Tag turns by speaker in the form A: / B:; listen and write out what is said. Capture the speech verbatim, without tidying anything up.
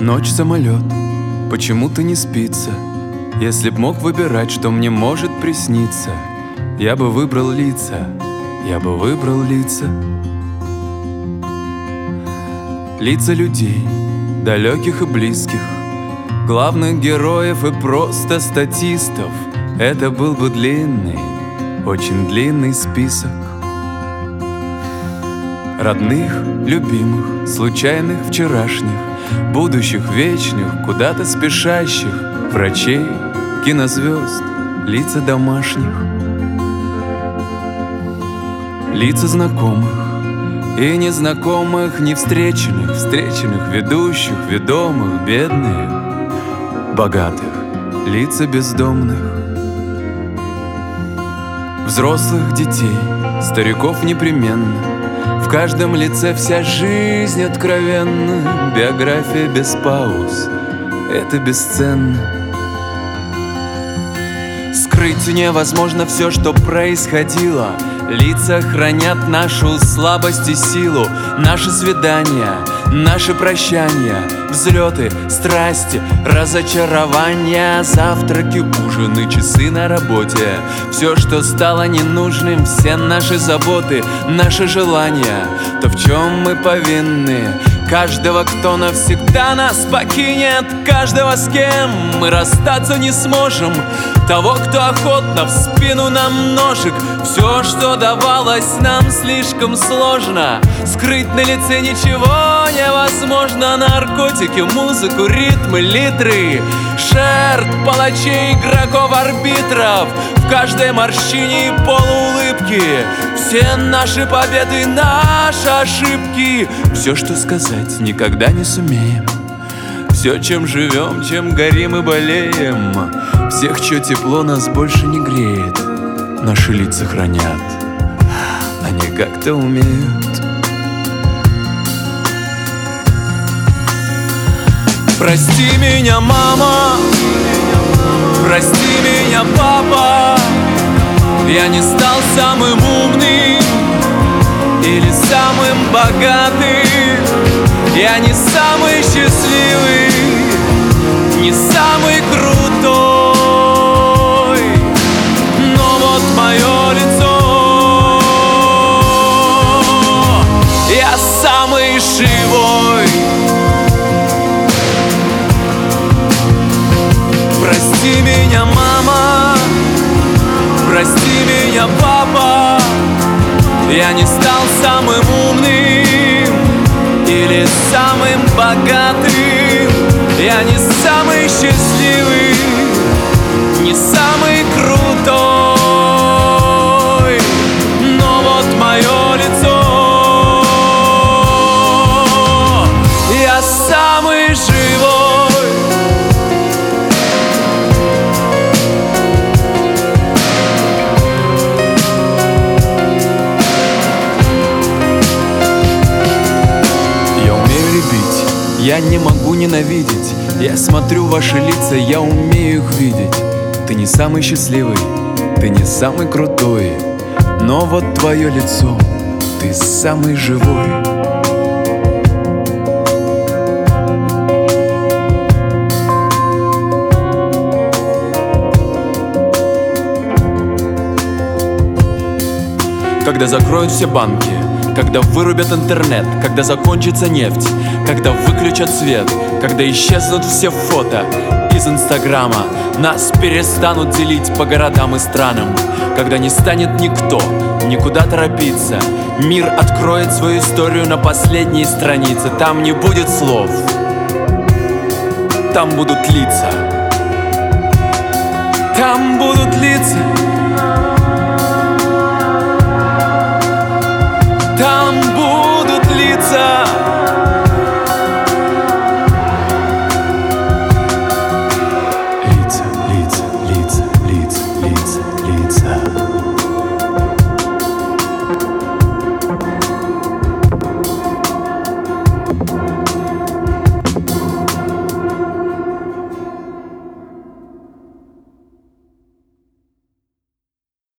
A: Ночь, самолет, почему-то не спится. Если б мог выбирать, что мне может присниться, я бы выбрал лица, я бы выбрал лица. Лица людей, далеких и близких, главных героев и просто статистов. Это был бы длинный, очень длинный список. Родных, любимых, случайных вчерашних, будущих вечных, куда-то спешащих, врачей, кинозвезд, лица домашних. Лица знакомых и незнакомых, не встреченных, встреченных, ведущих, ведомых, бедных, богатых, лица бездомных. Взрослых детей, стариков непременно, в каждом лице вся жизнь откровенна. Биография без пауз — это бесценно. Скрыть невозможно все, что происходило. Лица хранят нашу слабость и силу. Наши свидания, наши прощания, взлеты, страсти, разочарования, завтраки, ужины, часы на работе. Все, что стало ненужным, все наши заботы, наши желания, то, в чем мы повинны. Каждого, кто навсегда нас покинет, каждого, с кем мы расстаться не сможем, того, кто охотно в спину нам ножик. Все, что давалось нам слишком сложно, скрыть на лице ничего невозможно. Наркотики, музыку, ритмы, литры, шерт, палачей, игроков, арбитров, в каждой морщине и полуулыбки все наши победы, наши ошибки. Все, что сказать, никогда не сумеем. Все, чем живем, чем горим и болеем. Всех, чье тепло нас больше не греет, наши лица хранят, они как-то умеют. Прости меня, мама, прости меня, папа. Я не стал самым умным или самым богатым. Я не самый счастливый, не самый крутой, но вот мое лицо, я самый живой. Прости меня, мама, прости меня, папа. Я не стал самым умным или самым богатым. Я не самый счастливый, не самый крутой, но вот мое лицо, я самый живой. Я не могу ненавидеть. Я смотрю ваши лица, я умею их видеть. Ты не самый счастливый, ты не самый крутой, но вот твое лицо, ты самый живой. Когда закроют все банки, когда вырубят интернет, когда закончится нефть, когда выключат свет, когда исчезнут все фото из инстаграма, нас перестанут делить по городам и странам, когда не станет никто никуда торопиться, мир откроет свою историю на последней странице. Там не будет слов, там будут лица, там будут лица, там будут лица.